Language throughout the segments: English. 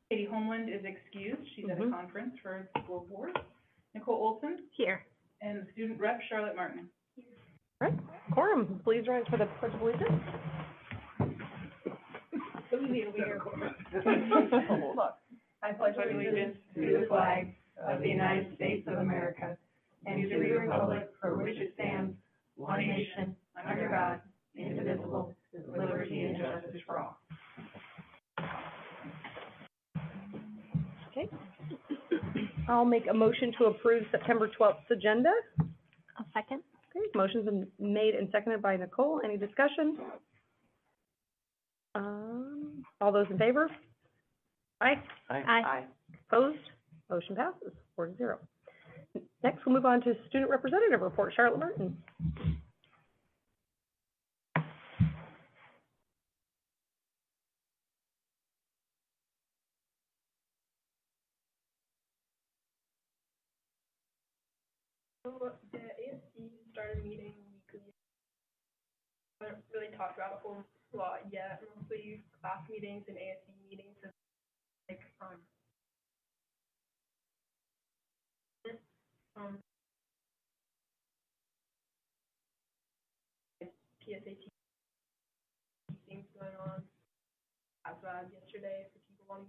Katie Homeland is excused. She's at a conference for the school board. Nicole Olson. Here. And the student rep, Charlotte Martin. All right, quorum, please rise for the pledge of allegiance. Hold on. I pledge allegiance to the flag of the United States of America and to the republic for which it stands, one nation, under God, indivisible, with liberty and justice for all. Okay. I'll make a motion to approve September 12th agenda. A second. Okay, motion's been made and seconded by Nicole. Any discussion? All those in favor? Aye. Aye. Opposed? Motion passes 4-0. Next, we'll move on to student representative report. Charlotte Martin. So the ASC started meeting weekly. I haven't really talked about a whole lot yet. Mostly class meetings and ASC meetings, and like PSAT things going on as yesterday for people wanting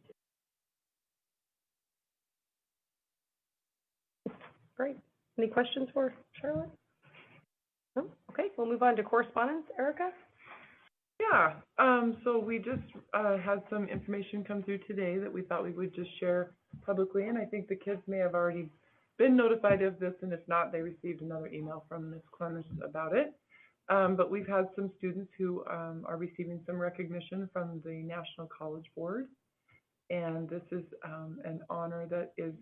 to. Great. Any questions for Charlotte? No? Okay, we'll move on to correspondence. Erica? Yeah, so we just had some information come through today that we thought we would just share publicly, and I think the kids may have already been notified of this, and if not, they received another email from Ms. Clemens about it. But we've had some students who are receiving some recognition from the National College Board, and this is an honor that is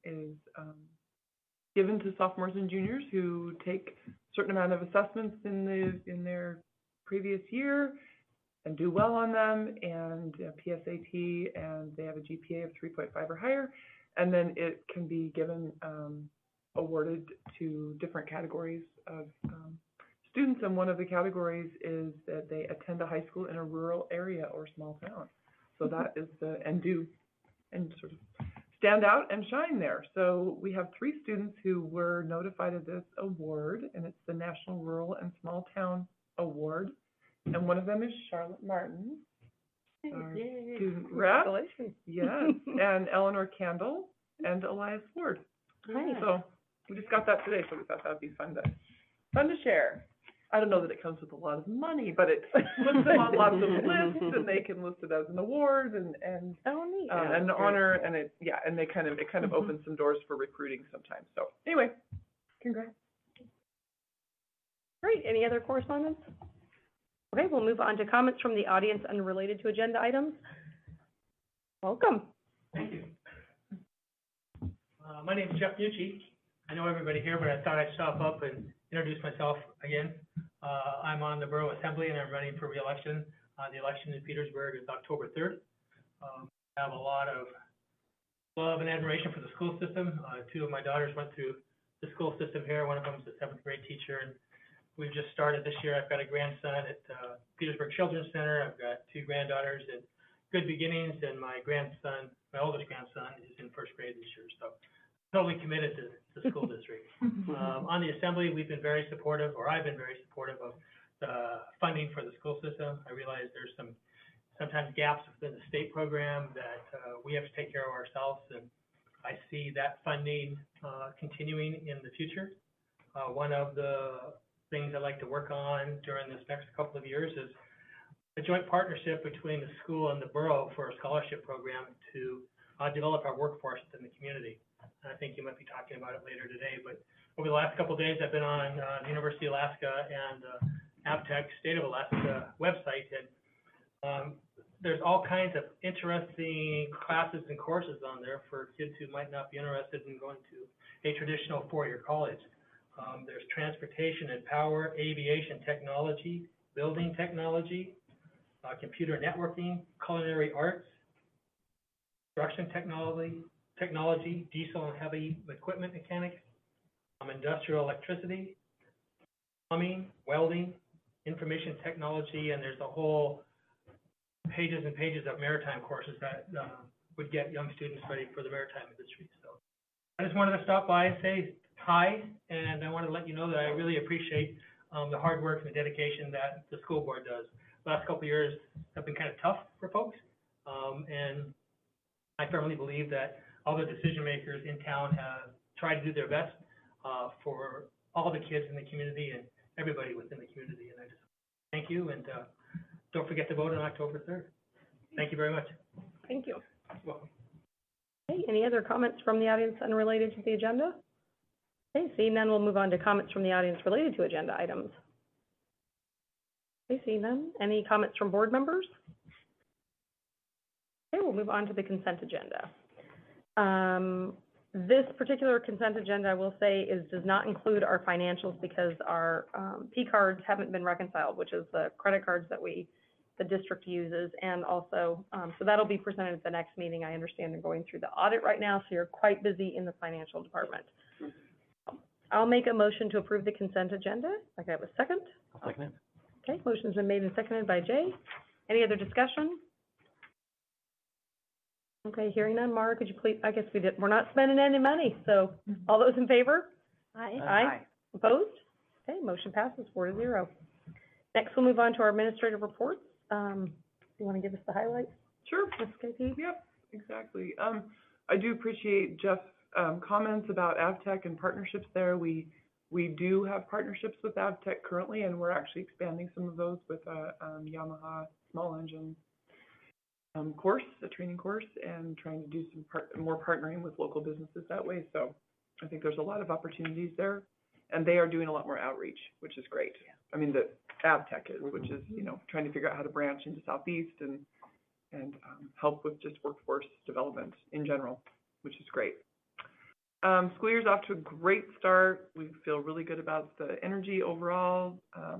given to sophomores and juniors who take a certain amount of assessments in their previous year and do well on them, and PSAT, and they have a GPA of 3.5 or higher, and then it can be given awarded to different categories of students, and one of the categories is that they attend a high school in a rural area or small town. So that is and sort of stand out and shine there. So we have 3 students who were notified of this award, and it's the National Rural and Small Town Award. And one of them is Charlotte Martin, our student rep. Congratulations. Yes, and Eleanor Candle and Elias Ward. Nice. So we just got that today, so we thought that would be fun to share. I don't know that it comes with a lot of money, but it puts them on lots of lists, and they can list it as an award and Oh, neat. an honor, and it kind of opens some doors for recruiting sometimes. So anyway, congrats. Great. Any other correspondence? Okay, we'll move on to comments from the audience unrelated to agenda items. Welcome. Thank you. My name is Jeff Mucci. I know everybody here, but I thought I'd stop up and introduce myself again. I'm on the Borough Assembly, and I'm running for re-election. The election in Petersburg is October 3rd. I have a lot of love and admiration for the school system. 2 of my daughters went through the school system here. One of them is a 7th grade teacher, and we've just started this year. I've got a grandson at Petersburg Children's Center. I've got 2 granddaughters at Good Beginnings, and my oldest grandson is in 1st grade this year. So totally committed to the school district. On the Assembly, we've been very supportive, or I've been very supportive of the funding for the school system. I realize there's sometimes gaps within the state program that we have to take care of ourselves, and I see that funding continuing in the future. One of the things I'd like to work on during this next couple of years is a joint partnership between the school and the borough for a scholarship program to develop our workforce in the community. I think you might be talking about it later today, but over the last couple of days, I've been on the University of Alaska and APTEC State of Alaska website, and there's all kinds of interesting classes and courses on there for kids who might not be interested in going to a traditional 4-year college. There's transportation and power, aviation technology, building technology, computer networking, culinary arts, construction technology, diesel and heavy equipment mechanics, industrial electricity, plumbing, welding, information technology, and there's a whole pages and pages of maritime courses that would get young students ready for the maritime industry. So I just wanted to stop by and say hi, and I wanted to let you know that I really appreciate the hard work and the dedication that the school board does. Last couple of years have been kind of tough for folks, and I firmly believe that all the decision makers in town have tried to do their best for all the kids in the community and everybody within the community. And I just thank you, and don't forget to vote on October 3rd. Thank you very much. Thank you. You're welcome. Okay, any other comments from the audience unrelated to the agenda? Okay, seeing none, we'll move on to comments from the audience related to agenda items. Okay, seeing none, any comments from board members? Okay, we'll move on to the consent agenda. This particular consent agenda, I will say, does not include our financials because our P cards haven't been reconciled, which is the credit cards that the district uses, and also, so that'll be presented at the next meeting. I understand they're going through the audit right now, so you're quite busy in the financial department. I'll make a motion to approve the consent agenda. I have a second. I'll second it. Okay, motion's been made and seconded by Jay. Any other discussion? Okay, hearing none. Mara, could you please, I guess we're not spending any money, so all those in favor? Aye. Aye. Opposed? Okay, motion passes 4-0. Next, we'll move on to our administrative reports. Do you want to give us the highlights, Sure. Ms. KP? Yep, exactly. I do appreciate Jeff's comments about AvTech and partnerships there. We do have partnerships with AvTech currently, and we're actually expanding some of those with a Yamaha small engine course, a training course, and trying to do some more partnering with local businesses that way. So I think there's a lot of opportunities there, and they are doing a lot more outreach, which is great. I mean, the AvTech is, which is, trying to figure out how to branch into Southeast and help with just workforce development in general, which is great. School year's off to a great start. We feel really good about the energy overall.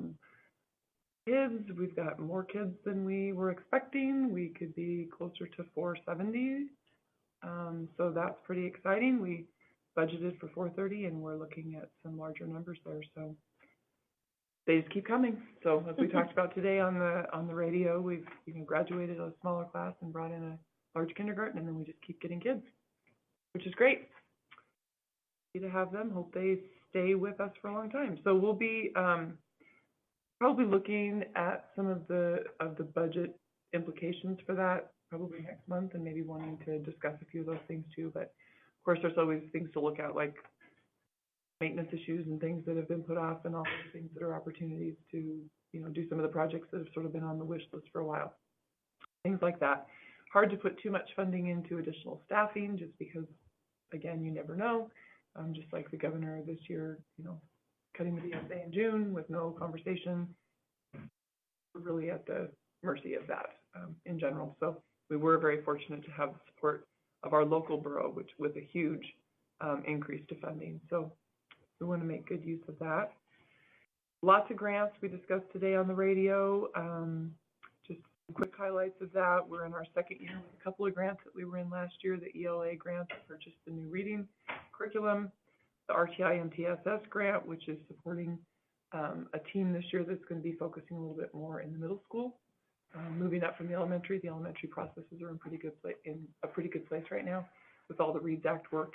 Kids, we've got more kids than we were expecting. We could be closer to 470. So that's pretty exciting. We budgeted for 430, and we're looking at some larger numbers there. So they just keep coming. So as we talked about today on the radio, we've graduated a smaller class and brought in a large kindergarten, and then we just keep getting kids, which is great. To have them, hope they stay with us for a long time. So we'll be probably looking at some of the budget implications for that probably next month, and maybe wanting to discuss a few of those things too. But of course, there's always things to look at, like maintenance issues and things that have been put off, and all those things that are opportunities to do some of the projects that have sort of been on the wish list for a while. Things like that. Hard to put too much funding into additional staffing, just because, again, you never know. Just like the governor this year, cutting the BSA in June with no conversation. We're really at the mercy of that in general. So we were very fortunate to have the support of our local borough, which with a huge increase to funding. So we want to make good use of that. Lots of grants we discussed today on the radio. Just some quick highlights of that. We're in our second year with a couple of grants that we were in last year. The ELA grant that purchased the new reading curriculum, the RTI MTSS grant, which is supporting a team this year that's going to be focusing a little bit more in the middle school, moving up from the elementary. The elementary processes are in a pretty good place right now with all the READS Act work.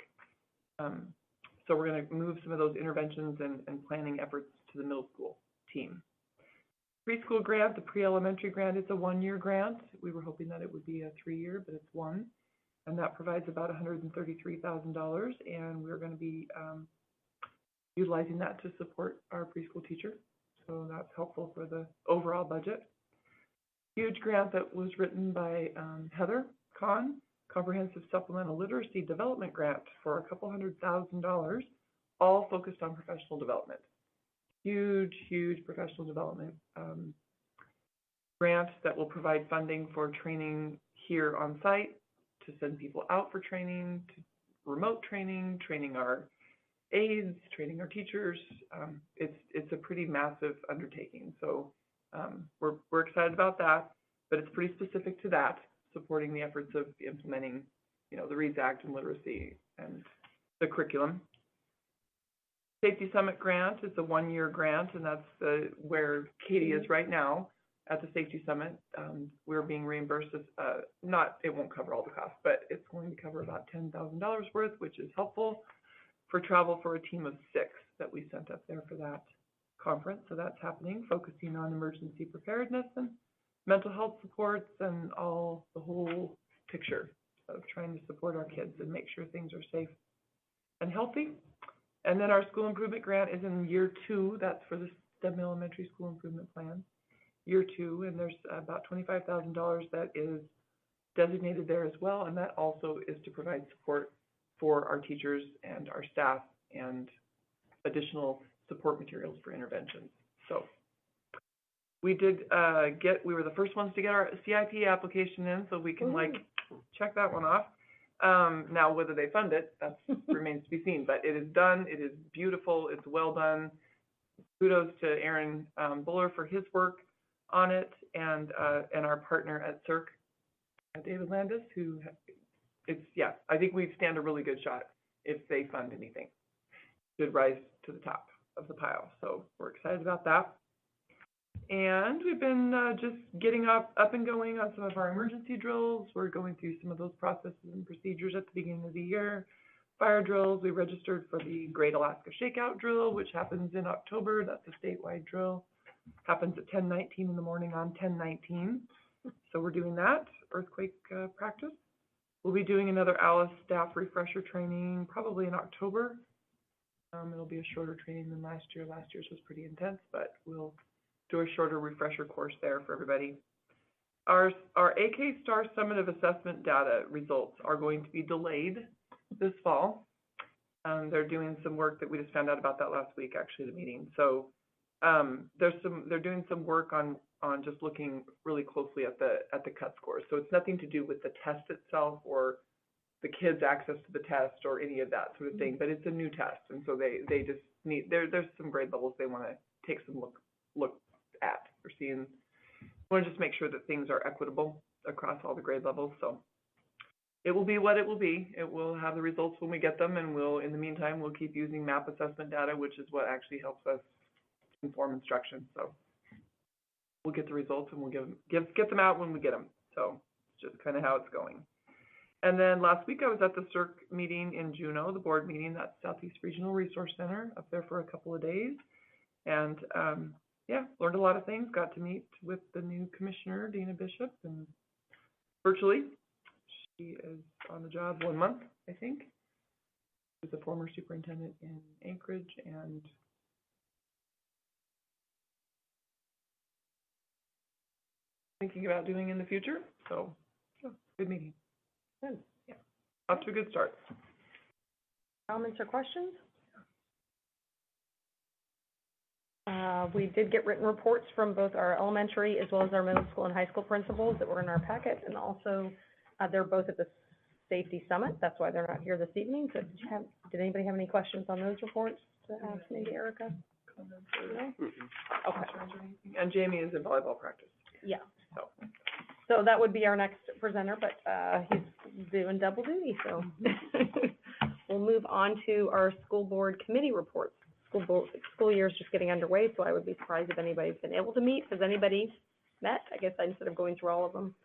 So we're going to move some of those interventions and planning efforts to the middle school team. Preschool grant, the pre-elementary grant, is a 1-year grant. We were hoping that it would be a 3-year, but it's 1. And that provides about $133,000, and we're going to be utilizing that to support our preschool teacher. So that's helpful for the overall budget. Huge grant that was written by Heather Kahn, Comprehensive Supplemental Literacy Development Grant for a couple $100,000, all focused on professional development. Huge, huge professional development grant that will provide funding for training here on site, to send people out for training, to remote training, training our aides, training our teachers. It's a pretty massive undertaking. So we're excited about that, but it's pretty specific to that, supporting the efforts of implementing, the READS Act and literacy and the curriculum. Safety Summit grant is a 1-year grant, and that's where Katie is right now. at the Safety Summit. We're being reimbursed, it won't cover all the costs, but it's going to cover about $10,000 worth, which is helpful for travel for a team of 6 that we sent up there for that conference. So that's happening, focusing on emergency preparedness and mental health supports and the whole picture of trying to support our kids and make sure things are safe and healthy. And then our school improvement grant is in year 2. That's for the Stedman Elementary School Improvement Plan, year 2, and there's about $25,000 that is designated there as well, and that also is to provide support for our teachers and our staff and additional support materials for interventions. So we did we were the first ones to get our CIP application in, so we can check that one off. Now, whether they fund it, that remains to be seen, but it is done, it is beautiful, it's well done. Kudos to Aaron Buller for his work on it, and our partner at CERC, David Landis, who I think we stand a really good shot if they fund anything. Should rise to the top of the pile, so we're excited about that. And we've been just getting up and going on some of our emergency drills. We're going through some of those processes and procedures at the beginning of the year. Fire drills, we registered for the Great Alaska Shakeout Drill, which happens in October. That's a statewide drill. Happens at 10:19 in the morning on 10/19. So we're doing that, earthquake practice. We'll be doing another ALICE staff refresher training probably in October. It'll be a shorter training than last year. Last year's was pretty intense, but we'll do a shorter refresher course there for everybody. Our AK Star Summative Assessment data results are going to be delayed this fall. They're doing some work that we just found out about that last week, actually, the meeting. So they're doing some work on just looking really closely at the cut scores. So it's nothing to do with the test itself or the kids' access to the test or any of that sort of thing, but it's a new test, and so they just need, there's some grade levels they want to take some look at. We're seeing, want to just make sure that things are equitable across all the grade levels. So it will be what it will be. It will have the results when we get them, and in the meantime, we'll keep using MAP assessment data, which is what actually helps us inform instruction. So we'll get the results and we'll get them out when we get them. So it's just kind of how it's going. And then last week I was at the CERC meeting in Juneau, the board meeting, that's Southeast Regional Resource Center, up there for a couple of days. And learned a lot of things, got to meet with the new commissioner, Dina Bishop, and virtually. She is on the job 1 month, I think. She's a former superintendent in Anchorage and thinking about doing in the future. So, good meeting. Good. Yeah. Off to a good start. Comments or questions? We did get written reports from both our elementary as well as our middle school and high school principals that were in our packet, and also they're both at the Safety Summit. That's why they're not here this evening. So did anybody have any questions on those reports to ask maybe Erica? No? Okay. And Jamie is in volleyball practice. Yeah. So that would be our next presenter, but he's doing double duty, so. We'll move on to our school board committee reports. School year is just getting underway, so I would be surprised if anybody's been able to meet. Has anybody met? I guess instead of going through all of them.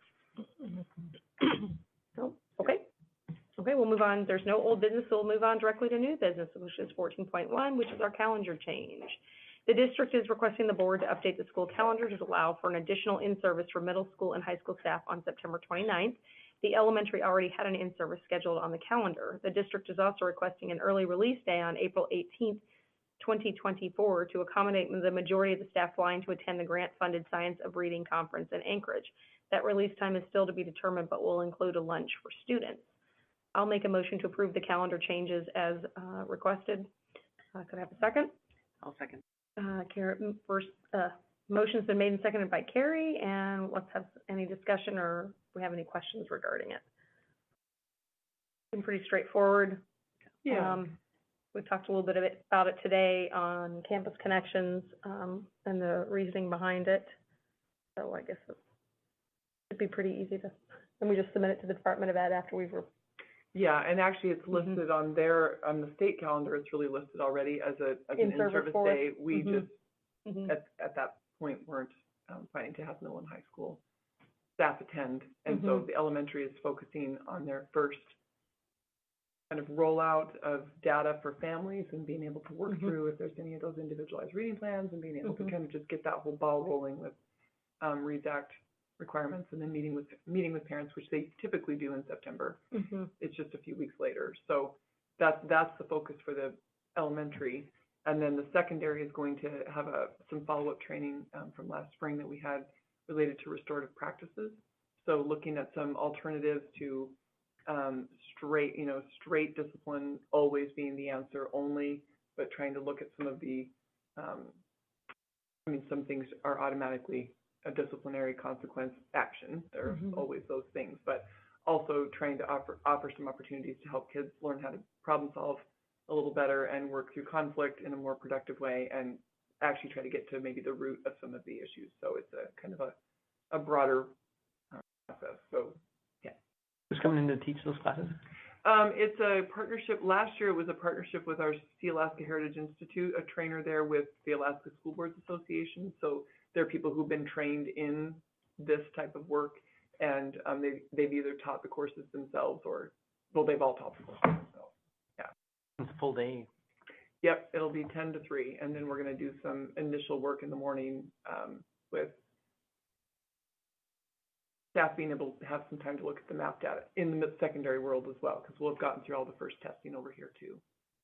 No? Okay. Okay, we'll move on. There's no old business, so we'll move on directly to new business, which is 14.1, which is our calendar change. The district is requesting the board to update the school calendar to allow for an additional in-service for middle school and high school staff on September 29th. The elementary already had an in-service scheduled on the calendar. The district is also requesting an early release day on April 18th, 2024 to accommodate the majority of the staff flying to attend the grant-funded Science of Reading Conference in Anchorage. That release time is still to be determined, but will include a lunch for students. I'll make a motion to approve the calendar changes as requested. Could I have a second? I'll second. Carrie, first, motion's been made and seconded by Carrie, and let's have any discussion or if we have any questions regarding it. Been pretty straightforward. Yeah. We talked a little bit about it today on Campus Connections, and the reasoning behind it. So I guess it'd be pretty easy to, and we just submit it to the Department of Ed after we've. Yeah, and actually it's listed on the state calendar, it's really listed already as an in-service day. We just, at that point, weren't planning to have middle and high school staff attend. And so the elementary is focusing on their first kind of rollout of data for families and being able to work through if there's any of those individualized reading plans and being able to kind of just get that whole ball rolling with READS Act requirements, and then meeting with parents, which they typically do in September. It's just a few weeks later. So that's the focus for the elementary. And then the secondary is going to have some follow-up training from last spring that we had related to restorative practices. So looking at some alternatives to straight discipline always being the answer only, but trying to look at some of the, some things are automatically a disciplinary consequence action. There are always those things, but also trying to offer some opportunities to help kids learn how to problem solve a little better and work through conflict in a more productive way, and actually try to get to maybe the root of some of the issues. So it's a kind of a broader process. So yeah. Who's coming in to teach those classes? It's a partnership. Last year it was a partnership with our Sealaska Heritage Institute, a trainer there with the Alaska School Boards Association. So there are people who've been trained in this type of work, and they've either taught the courses themselves or, well, they've all taught the courses themselves. Yeah. It's a full day. Yep, it'll be 10 to 3, and then we're going to do some initial work in the morning with staff being able to have some time to look at the map data in the secondary world as well, because we'll have gotten through all the first testing over here too.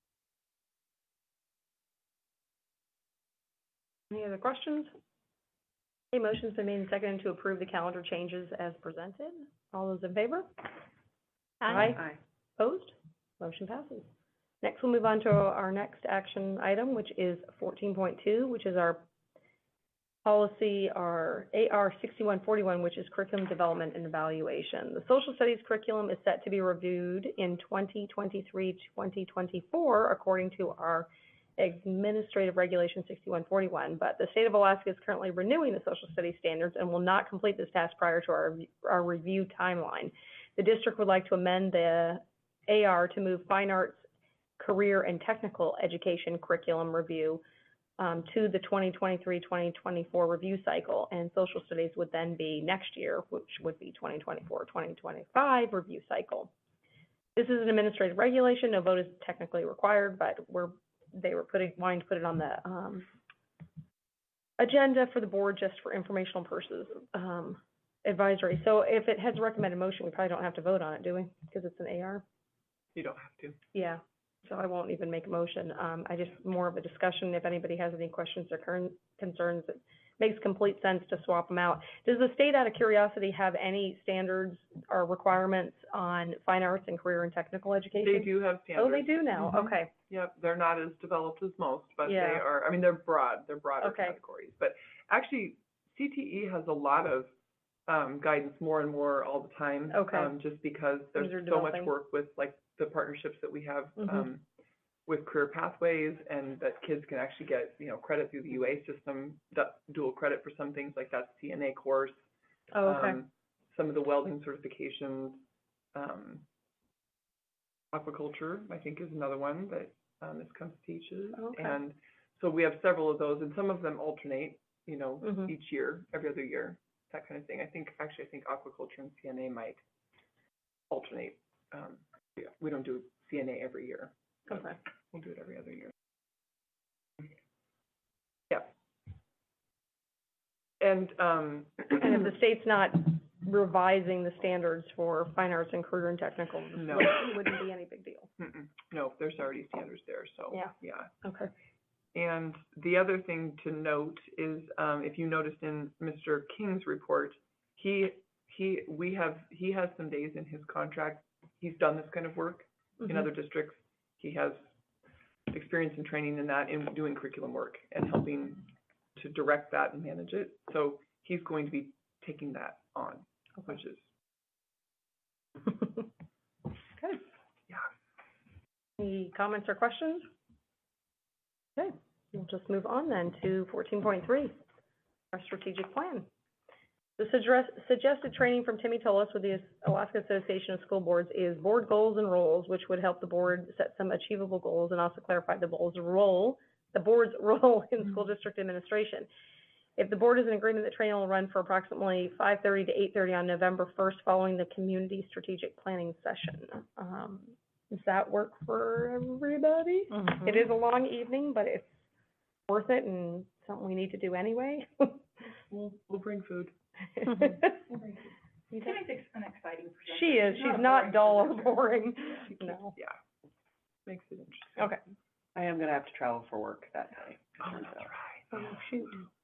Any other questions? Okay, motion's been made and seconded to approve the calendar changes as presented. All those in favor? Aye. Opposed? Motion passes. Next, we'll move on to our next action item, which is 14.2, which is our policy, our AR 6141, which is curriculum development and evaluation. The social studies curriculum is set to be reviewed in 2023-2024, according to our Administrative Regulation 6141, but the state of Alaska is currently renewing the social studies standards and will not complete this task prior to our review timeline. The district would like to amend the AR to move fine arts, career, and technical education curriculum review to the 2023-2024 review cycle, and social studies would then be next year, which would be 2024-2025 review cycle. This is an administrative regulation. No vote is technically required, but they were wanting to put it on the agenda for the board just for informational purposes, advisory. So if it has a recommended motion, we probably don't have to vote on it, do we? Because it's an AR? You don't have to. Yeah, so I won't even make a motion. I just, more of a discussion. If anybody has any questions or concerns, it makes complete sense to swap them out. Does the state, out of curiosity, have any standards or requirements on fine arts and career and technical education? They do have standards. Oh, they do now? Okay. Yep, they're not as developed as most, but Yeah. they are, they're broad, they're broader Okay. categories. But actually, CTE has a lot of guidance more and more all the time. Okay. Just because there's Things are so much developing. work with like the partnerships that we have Mhm. with career pathways, and that kids can actually get, credit through the UA system, dual credit for some things like that CNA course. Oh, okay. Some of the welding certifications, aquaculture, I think, is another one that Ms. Kuntz teaches. Okay. And so we have several of those, and some of them alternate, Mhm. each year, every other year, that kind of thing. I think aquaculture and CNA might alternate. Yeah, we don't do CNA every year. but Okay. We'll do it every other year. Yeah. And, And if the state's not revising the standards for fine arts and career and technical, No. it wouldn't be any big deal. no, there's already standards there, so. Yeah. Okay. And the other thing to note is, if you noticed in Mr. King's report, he has some days in his contract. He's done this kind of work in other districts. He has experience and training in that, in doing curriculum work and helping to direct that and manage it. So he's going to be taking that on, which is, Okay. yeah. Any comments or questions? Okay, we'll just move on then to 14.3, our strategic plan. The suggested training from Timmy Tullis with the Alaska Association of School Boards is board goals and roles, which would help the board set some achievable goals and also clarify the board's role in school district administration. If the board is in agreement, the training will run for approximately 5:30 to 8:30 on November 1st, following the community strategic planning session. Does that work for everybody? Mm-hmm. It is a long evening, but it's worth it and something we need to do anyway. We'll bring food. Timmy's an exciting presenter. She is, she's not dull or boring, no. Yeah, makes it interesting. Okay. I am gonna have to travel for work that day. Oh, that's right. Oh, shoot.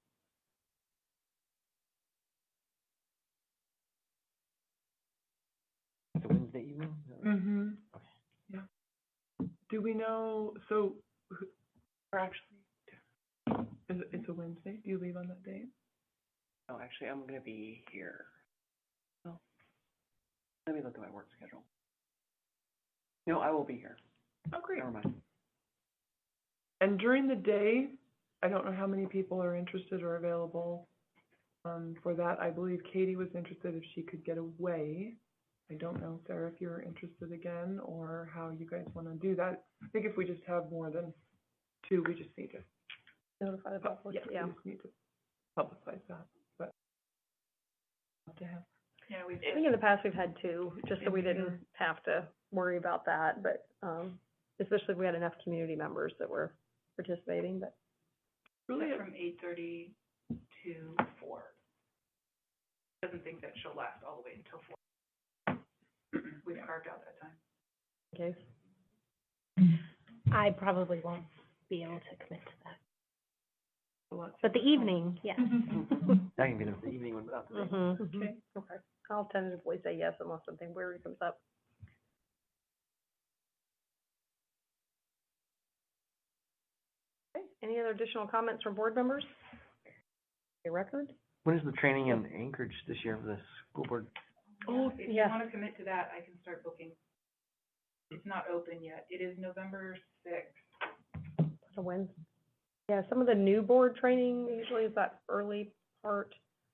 It's a Wednesday evening? Is that right? Mm-hmm. Okay. Yeah. Do we know, so, or actually, it's a Wednesday, do you leave on that day? Oh, actually, I'm gonna be here. Oh. Let me look at my work schedule. No, I will be here. Oh, great. Never mind. And during the day, I don't know how many people are interested or available, for that. I believe Katie was interested if she could get away. I don't know, Sarah, if you're interested again, or how you guys wanna do that. I think if we just have more than two, we just need to, Notify the public, yeah, we just need to publicize that, but. Up to him. Yeah, we've I think in the past we've had two, just so we didn't have to worry about that, but, especially if we had enough community members that were participating, but. Really, from 8:30 to 4. Doesn't think that she'll last all the way until 4. We've carved out that time. Okay. I probably won't be able to commit to that. lots. But the evening, yes. I can get up the evening one without the day. Mm-hmm. Okay. Okay. I'll tentatively say yes unless something weird comes up. Okay, any other additional comments from board members? Your record? When is the training in Anchorage this year for the school board? Oh, If you yes. want to commit to that, I can start booking. It's not open yet. It is November 6th. A Wednesday. Yeah, some of the new board training usually is that early part.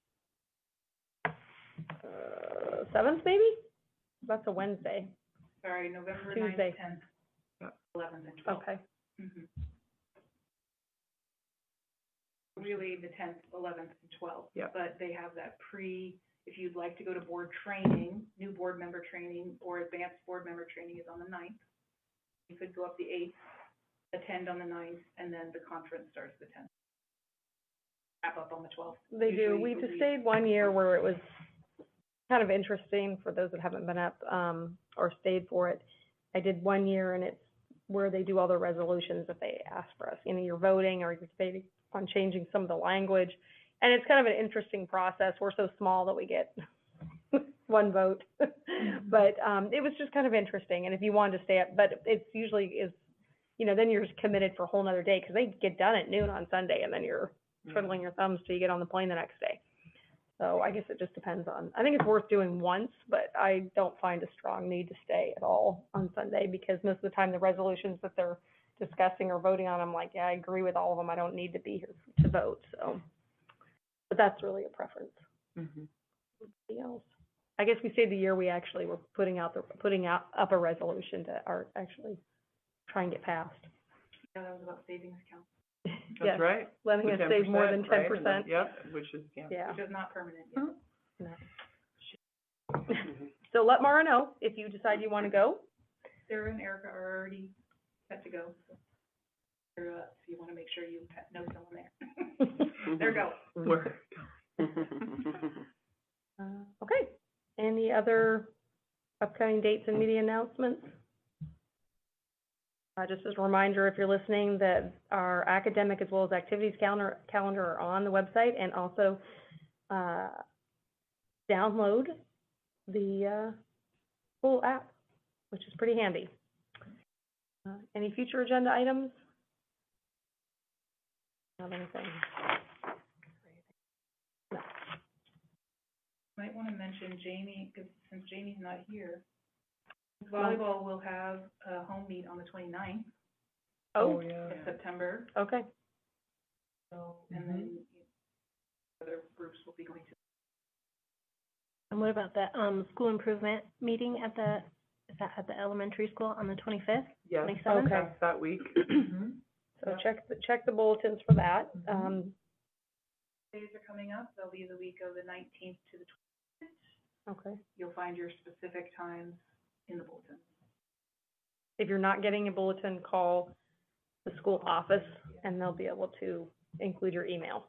7th maybe? That's a Wednesday. Sorry, November Tuesday. 9th, 10th, Yeah. 11th, and 12th. Okay. Mhm. Really, the 10th, 11th, and 12th. Yeah. But they have that if you'd like to go to board training, new board member training, or advanced board member training is on the 9th. You could go up the 8th, attend on the 9th, and then the conference starts the 10th. Wrap up on the 12th. They do. Usually We the just week- stayed one year where it was kind of interesting for those that haven't been up, or stayed for it. I did 1 year and it's where they do all the resolutions that they ask for us. You know, you're voting or you're debating on changing some of the language. And it's kind of an interesting process. We're so small that we get one vote. But, it was just kind of interesting. And if you wanted to stay up, but it's usually is, you know, then you're just committed for a whole nother day because they get done at noon on Sunday and then you're twiddling your thumbs till you get on the plane the next day. So I guess it just depends on, I think it's worth doing once, but I don't find a strong need to stay at all on Sunday because most of the time the resolutions that they're discussing or voting on, I'm like, yeah, I agree with all of them. I don't need to be here to vote, so. But that's really a preference. Mhm. Anything else? I guess we stayed the year we actually were putting up a resolution to actually try and get passed. Yeah, that was about savings account, Yes, That's right. letting The us save more than 10%, right? And then- 10%. Yep, which is, yeah. Yeah. which is not permanent yet. No. So let Mara know if you decide you want to go. Sarah and Erica are already set to go, so. If you want to make sure you know someone there. There go. Where? Okay. Any other upcoming dates and media announcements? Just as a reminder, if you're listening, that our academic as well as activities calendar are on the website, and also download the full app, which is pretty handy. Any future agenda items? Not anything. No. Might want to mention Jamie, because since Jamie's not here, volleyball will have a home meet on the 29th Oh, Yeah. of September, okay. so, and then other groups will be going to. And what about the, school improvement meeting is that at the elementary school on the 25th? Yes, 27th? that's that week. Mhm. So check the bulletins for that. days are coming up. They'll be the week of the 19th to the 20th. Okay. You'll find your specific times in the bulletin. If you're not getting a bulletin, call the school office and they'll be able to include your email.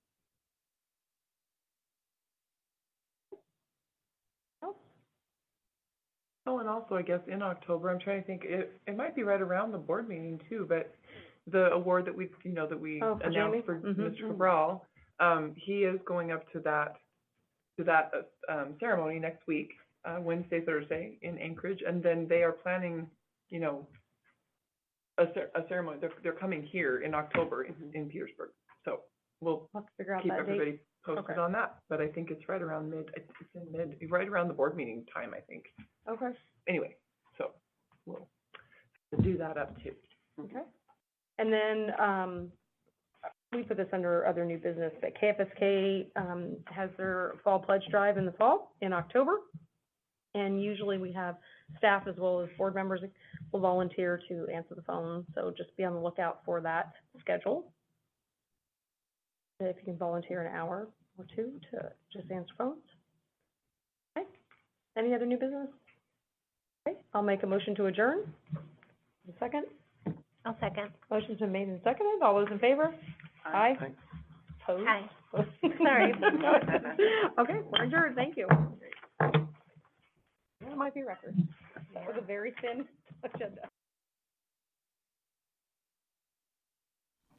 Oh, and also, I guess, in October, I'm trying to think, it might be right around the board meeting too, but the award that we, that we Oh, for Jamie? announced for Mhm. Mr. Cabral, he is going up to that ceremony next week, Wednesday, Thursday in Anchorage, and then they are planning, a ceremony, they're coming here in October in Petersburg. So we'll Let's figure out keep that date. everybody posted Okay. on that, but I think it's right around right around the board meeting time, I think. Okay. Anyway, so we'll do that up too. Okay. And then, we put this under other new business, but KFSK, has their fall pledge drive in the fall, in October. And usually we have staff as well as board members will volunteer to answer the phone, so just be on the lookout for that schedule. If you can volunteer an hour or two to just answer phones. Okay. Any other new business? Okay, I'll make a motion to adjourn. A second? I'll second. Motion's been made and seconded. All those in favor? Aye. Opposed? Hi. Sorry. Okay, we're adjourned. Thank you. That might be a record. That was a very thin agenda.